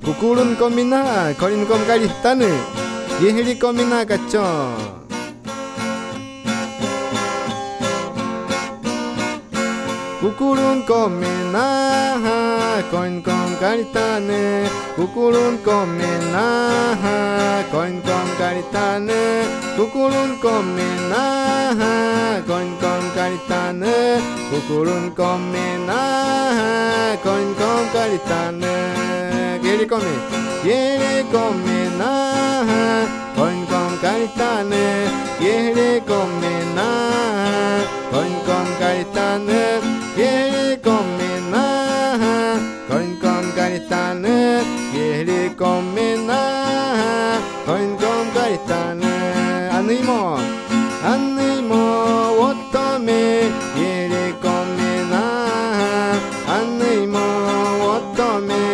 Kukulun ko mina, korin kom kalitane, yehri ko mina kachon. Kukulun ko mina, korin kom kalitane, kukulun ko mina, korin kom kalitane, kukulun ko mina, korin kom kalitane, kukulun ko mina, korin kom kalitane. Yere come na, coin com caritane, yere come na, coin com caritane, yere come na, coin com caritane, yere come na, coin com caritane. Animo, otome, yere come na, animo, otome.